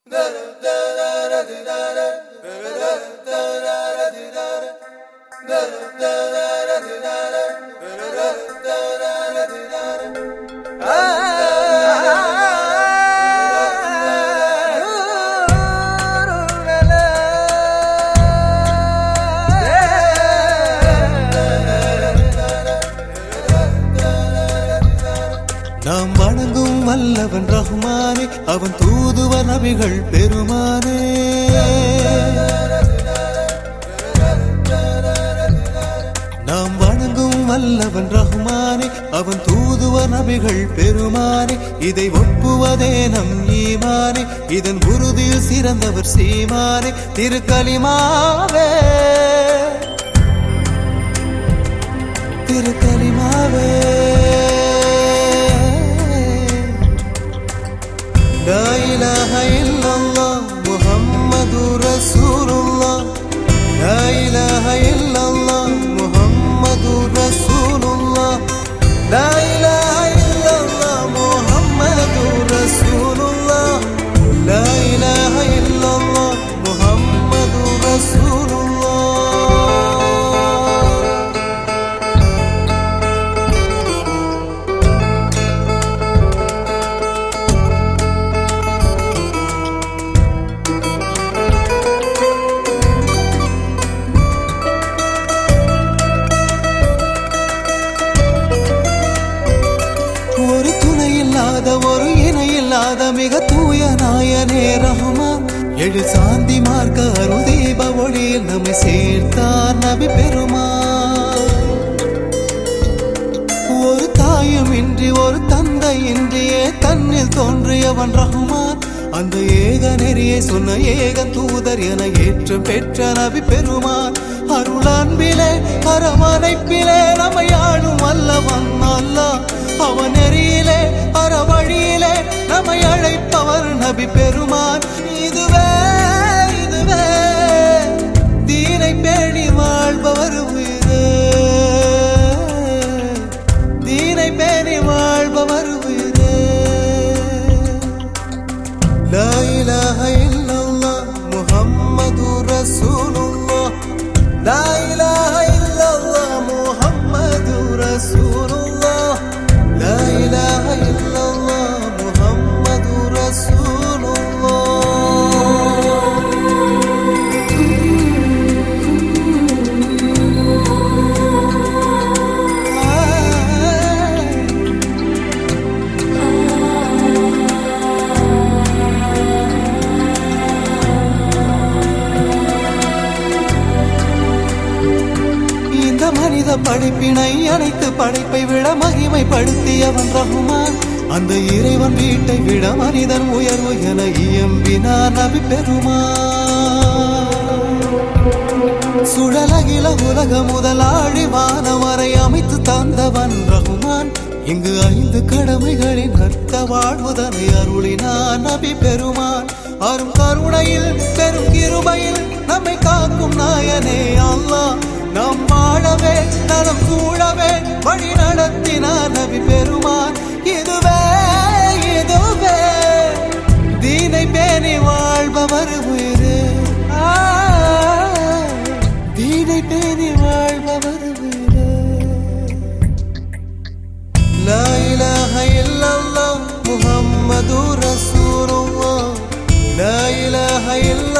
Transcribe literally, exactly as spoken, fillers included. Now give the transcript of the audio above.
நாம் வணங்கும் வல்லவன் ரஹ்மானே, அவன் தூதுவர் நபிகள் பெருமானே. நாம் வணங்கும் வல்லவன் ரஹ்மானே, அவன் தூதுவர் நபிகள் பெருமானே. இதை ஒப்புவதே நம் ஈமானே, இதன் உறுதியில் சிறந்தவர் சீமானே. திருக்கலிமாவே திருக்கலிமாவே لا إله إلا الله محمد رسول الله لا إله إلا الله محمد رسول الله لا إله إلا الله محمد رسول الله لا إله إلا الله محمد رسول الله. ஒரு துணை இல்லாத ஒரு இணை இல்லாத மிக தூய நாயனே ரஹ்மான். எழு சாந்தி மார்க்க அருள் தீப ஒளியில் நம்மை சேர்த்தார் நபி பெருமான். ஒரு தாயும் இன்றி ஒரு தந்தை இன்றியே தன்னில் தோன்றியவன் ரஹ்மான். அந்த ஏக நெறியை சொன்ன ஏகன் தூதர் என ஏற்றம் பெற்ற நபி பெருமான். அருள் அன்பிலே அரவணைப்பிலே நம்மை ஆளும் வல்லவன் அல்லாஹ். அவன் நெறியிலே அறவழியிலே நம்மை அழைப்பவர் நபி பெருமான். இதுவே இதுவே தீனை பேணி வாழ்பவர் உயிரே, தீனை பேணி வாழ்பவர் உயிரே. லா இலாஹ இல்லல்லாஹ் முஹம்மது ரசூலுல்லாஹ் லா இலாஹ இல்லல்லாஹ் முஹம்மது ரசூலுல்லாஹ் لا إله إلا الله محمد رسول الله. இந்த மனித படைப்பினை அனைத்து படைப்பை விட மகிமைப்படுத்தியவன் ரஹ்மான். அந்த இறைவன் வீட்டை விட மனிதன் உயர்வு என இயம்பினார் நபி பெருமான். சுழலகில உலக முதலாழி வானவரை அமைத்து தந்தவன் ரஹ்மான். இங்கு ஐந்து கடமைகளின் அர்த்த வாழ்வுதனை அருளினார் நபி பெருமான். அரும் கருணையில் பெரும் கிருபையில் நம்மை காக்கும் நாயனே அல்லாஹ். நாம் வாழவே நலம் சூழவே வழி நடத்தினார் நபி பெருமான். இதுவே இதுவே தீனை பேணி வாழ்பவர் உயிரே, தீனை பேணி வாழ்பவர் உயிரே. லா இலாஹ இல்லல்லாஹ் முஹம்மது ரசூலுல்லாஹ் லா இலாஹ இல்லல்லாஹ்